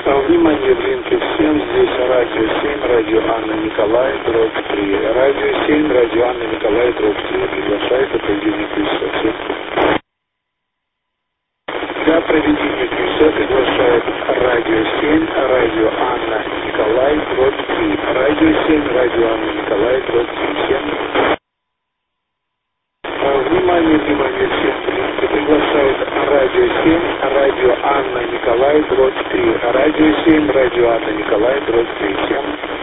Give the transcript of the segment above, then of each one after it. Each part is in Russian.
Внимание, блинки всем, здесь радио 7, радио Анна Николай, дробь 3. Радио 7, радио Анна Николай, дробь 3. Приглашает о проведении ключа. Для проведения ключа приглашает радио 7, радио Анна Николай, дробь 3. Радио 7, радио Анна Николай, дробь 3. Всем. Внимание, всем, блинки приглашает радио 7, радио Анна Николай, дробь 3. Радио 7, радио Анна Николай, дробь 3. Всем.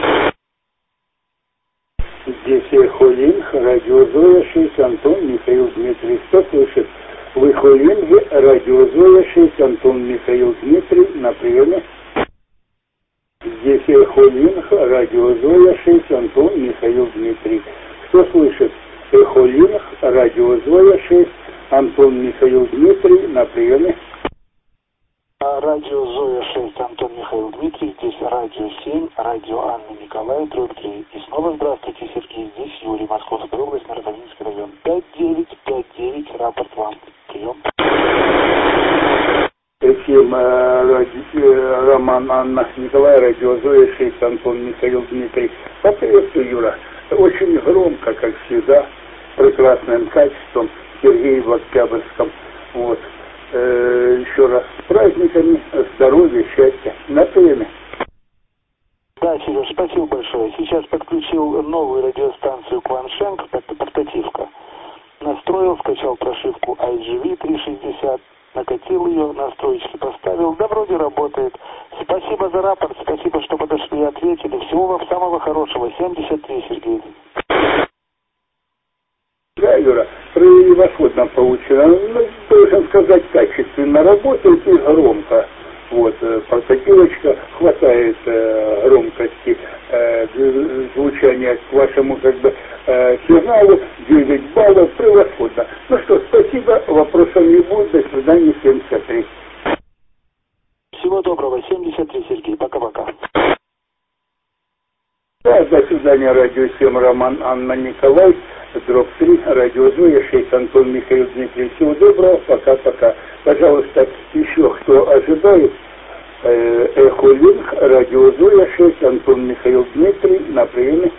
Здесь Холинг, радио Зоя 6, Антон, Михаил, Дмитрий. Кто слышит? Вы Холинг, радио Зоя 6, Антон, Михаил, Дмитрий. На приеме. Здесь Холинг, радио Зоя 6, Антон, Михаил, Дмитрий. Кто слышит? Холинг, радио Зоя 6, Антон, Михаил, Дмитрий. На приеме. Радио Зоя 6, Антон, Михаил, Дмитрий. Здесь радио 7, радио Анна Николай, дробь 3. И снова здравствуйте, Сергей. Здесь Юрий, Московская область, Новосибирский район. 5959, рапорт вам. Прием. Эфир Роман Анна Николай, радио Зоя 6, Антон, Михаил, Дмитрий. Поприветствую, Юра. Очень громко, как всегда, прекрасным качеством. Сергей в Октябрьском. Вот. Еще раз с праздниками, здоровья, счастья. На теме. Да, Сереж, спасибо большое. Сейчас подключил новую радиостанцию Кваншенк, портативка. Настроил, скачал прошивку IGV 360, накатил ее, настройки поставил, да вроде работает. Спасибо за рапорт, спасибо, что подошли и ответили. Всего вам самого хорошего. 73, Сергей. Да, Юра, превосходно получено. Ну, должен сказать, качественно работает и громко. Вот, портативочка, хватает громкости звучания к вашему как бы сигналу, 9 баллов, превосходно. Ну что, спасибо, вопросов не будет, до свидания, 73. Всего доброго, 73, Сергей, пока-пока. Да, до свидания, радио 7, Роман Анна Николай, дробь 3, радио Зоя 6, Антон, Михаил, Дмитрий. Всего доброго, пока-пока. Пожалуйста, еще кто ожидает, Эхо Линк, радио Зоя 6, Антон, Михаил, Дмитрий, на приеме.